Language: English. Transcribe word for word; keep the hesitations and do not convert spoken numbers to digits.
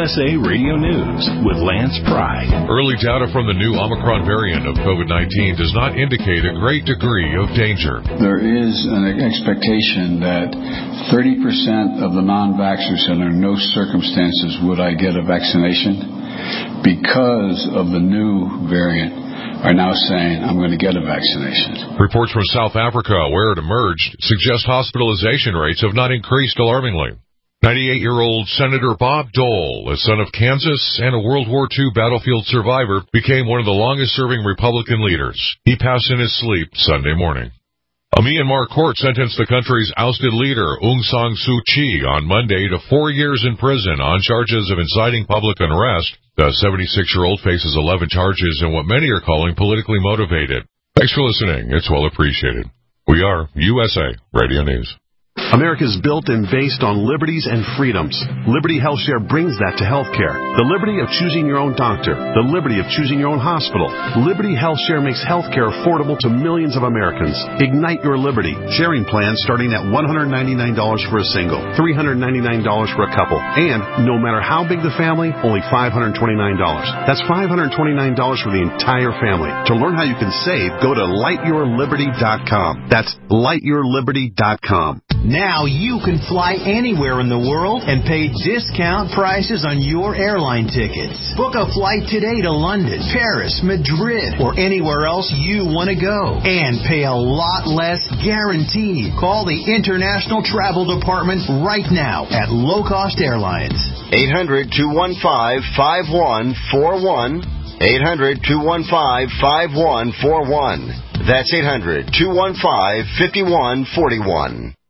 S A Radio News with Lance Pride. Early data from the new Omicron variant of COVID nineteen does not indicate a great degree of danger. There is an expectation that thirty percent of the non-vaxxers said under no circumstances would I get a vaccination. Because of the new variant, are now saying, I'm going to get a vaccination. Reports from South Africa, where it emerged, suggest hospitalization rates have not increased alarmingly. ninety-eight-year-old Senator Bob Dole, a son of Kansas and a World War Two battlefield survivor, became one of the longest-serving Republican leaders. He passed in his sleep Sunday morning. A Myanmar court sentenced the country's ousted leader, Aung San Suu Kyi, on Monday to four years in prison on charges of inciting public unrest. The seventy-six-year-old faces eleven charges in what many are calling politically motivated. Thanks for listening. It's well appreciated. We are U S A Radio News. America is built and based on liberties and freedoms. Liberty HealthShare brings that to healthcare. The liberty of choosing your own doctor. The liberty of choosing your own hospital. Liberty HealthShare makes healthcare affordable to millions of Americans. Ignite your liberty. Sharing plans starting at one hundred ninety-nine dollars for a single, three hundred ninety-nine dollars for a couple, and no matter how big the family, only five hundred twenty-nine dollars. That's five hundred twenty-nine dollars for the entire family. To learn how you can save, go to light your liberty dot com. That's light your liberty dot com. Now you can fly anywhere in the world and pay discount prices on your airline tickets. Book a flight today to London, Paris, Madrid, or anywhere else you want to go. And pay a lot less guaranteed. Call the International Travel Department right now at Low Cost Airlines. eight hundred, two one five, five one four one. eight hundred, two one five, five one four one. That's eight hundred, two one five, five one four one.